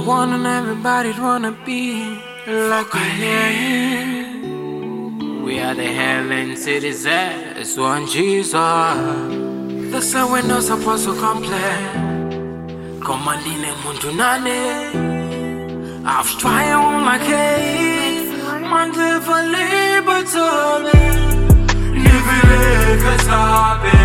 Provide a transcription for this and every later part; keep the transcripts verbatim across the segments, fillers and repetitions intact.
one and everybody'd wanna be like me. We are the Helen citizens, one Jesus. That's how we're not supposed to complain. Come on, Dine Muntunane. I've tried all my case. Man, never live to me. Never let us happen.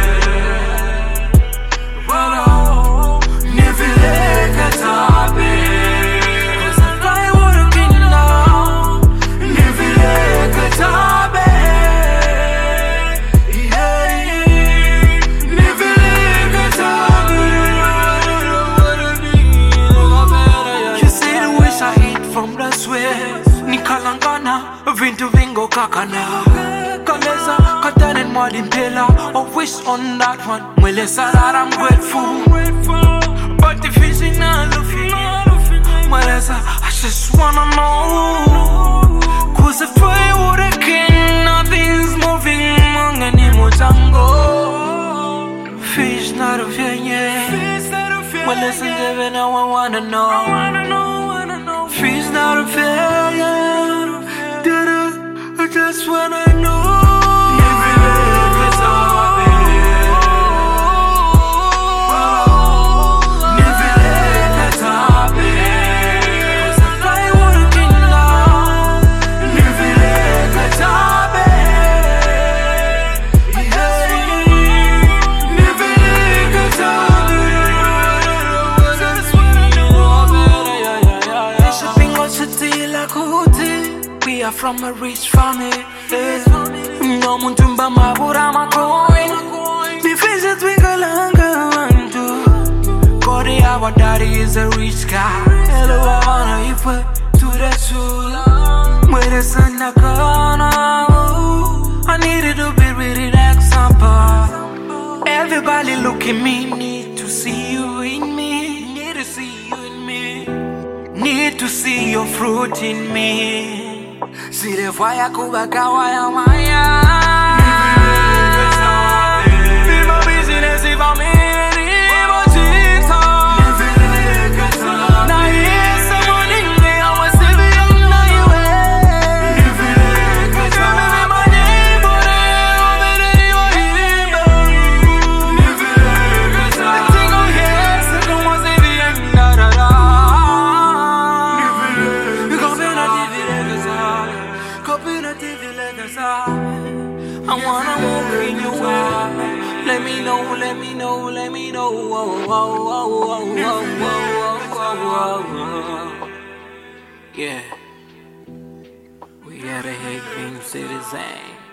Nikalangana, vintu vingo kakana Kaleza, katan and modern pillar I wish on that one Mwelesa that I'm grateful But if it's in all of it Mwelesa, I just wanna know Cause if I were a king Nothing's moving Mangani motango Fish not of yenye Mwelesa given now I wanna know Feels not a failure. Did it? I just wanna know. Never let us happen. Never let us happen. Cause I fly with a king now. Never let us happen. Never let us happen. We are from a rich family. No muntumba mabura makoin. The faces twinkle mantu. Kodi our daddy is a rich guy. Hello, I wanna if we to the soul. Where the sun na corner. I needed to be really example. Everybody look at me, need to see you in me. Need to see you in me. Need to see your fruit in me. See the fire kubaka waya waya. Be my business if I'm in it. But it's hard. Now here's someone in me. I was living in the way. Tell me my name, but I don't know I think I'm here, so come on, say the end. I wanna walk in your way. Let me know, let me know, let me know. Oh, oh, oh, oh, oh, oh, oh, oh. Yeah, we are the Haven citizens.